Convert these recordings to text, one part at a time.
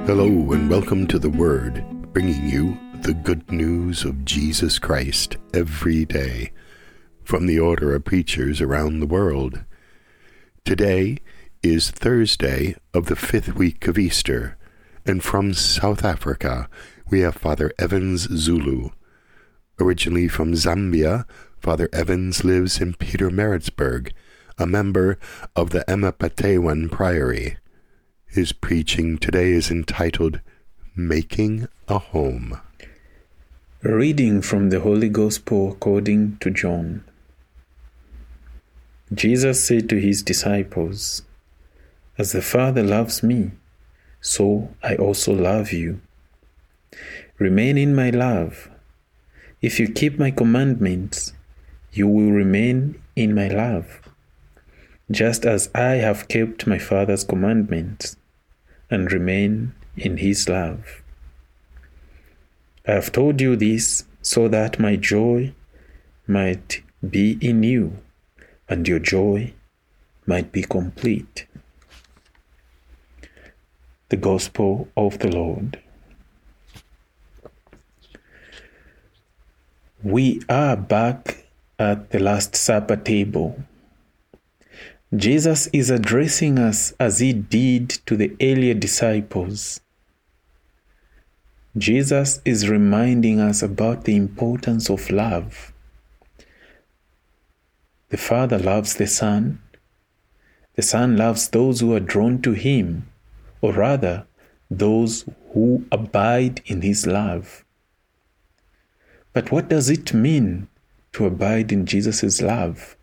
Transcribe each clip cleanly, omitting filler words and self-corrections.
Hello and welcome to The Word, bringing you the good news of Jesus Christ every day from the order of preachers around the world. Today is Thursday of the 5th week of Easter, and from South Africa we have Father Evans Zulu. Originally from Zambia, Father Evans lives in Pietermaritzburg, a member of the Emapatewan Priory. His preaching today is entitled, Making a Home. A reading from the Holy Gospel according to John. Jesus said to his disciples, "As the Father loves me, so I also love you. Remain in my love. If you keep my commandments, you will remain in my love, just as I have kept my Father's commandments and remain in his love. I have told you this so that my joy might be in you and your joy might be complete." The Gospel of the Lord. We are back at the Last Supper table. Jesus is addressing us as he did to the earlier disciples. Jesus is reminding us about the importance of love. The Father loves the Son loves those who are drawn to him, or rather, those who abide in his love. But what does it mean to abide in Jesus' love?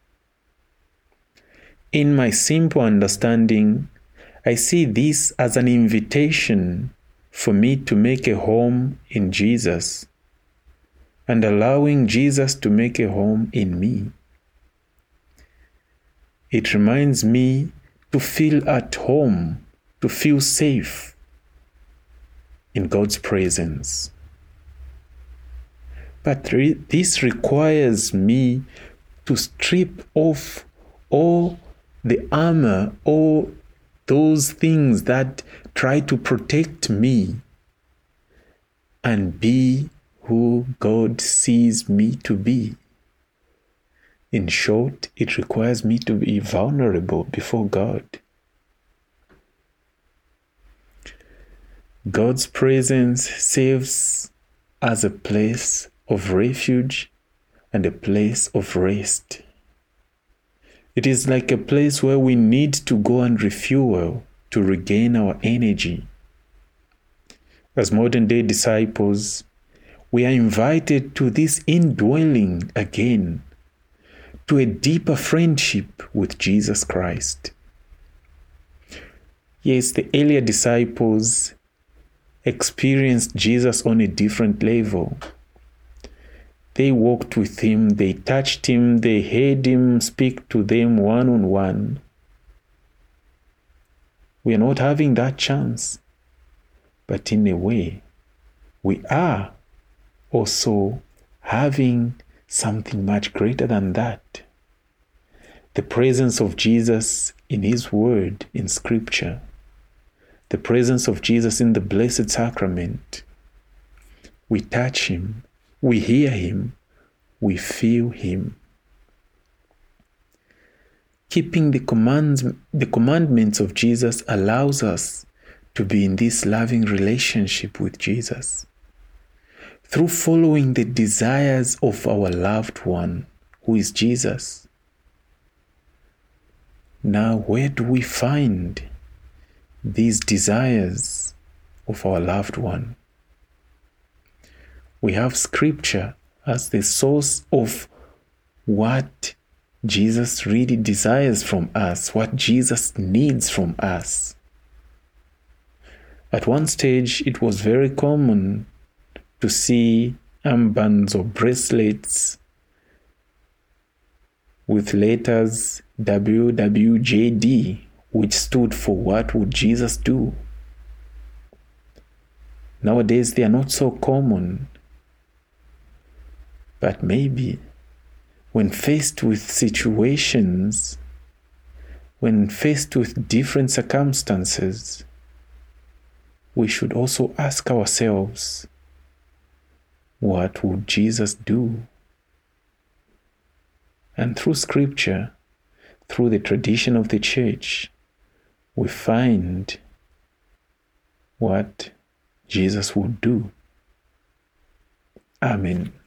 In my simple understanding, I see this as an invitation for me to make a home in Jesus and allowing Jesus to make a home in me. It reminds me to feel at home, to feel safe in God's presence. But this requires me to strip off all the armor, all those things that try to protect me, and be who God sees me to be. In short, it requires me to be vulnerable before God. God's presence serves as a place of refuge and a place of rest. It is like a place where we need to go and refuel to regain our energy. As modern-day disciples, we are invited to this indwelling again, to a deeper friendship with Jesus Christ. Yes, the earlier disciples experienced Jesus on a different level. They walked with him, they touched him, they heard him speak to them one-on-one. We are not having that chance, but in a way, we are also having something much greater than that. The presence of Jesus in his word, in Scripture. The presence of Jesus in the Blessed Sacrament. We touch him. We hear him, we feel him. Keeping the commandments of Jesus allows us to be in this loving relationship with Jesus. Through following the desires of our loved one, who is Jesus. Now, where do we find these desires of our loved one? We have Scripture as the source of what Jesus really desires from us, what Jesus needs from us. At one stage, it was very common to see armbands or bracelets with letters WWJD, which stood for what would Jesus do. Nowadays, they are not so common. But maybe when faced with situations, when faced with different circumstances, we should also ask ourselves, what would Jesus do? And through Scripture, through the tradition of the Church, we find what Jesus would do. Amen.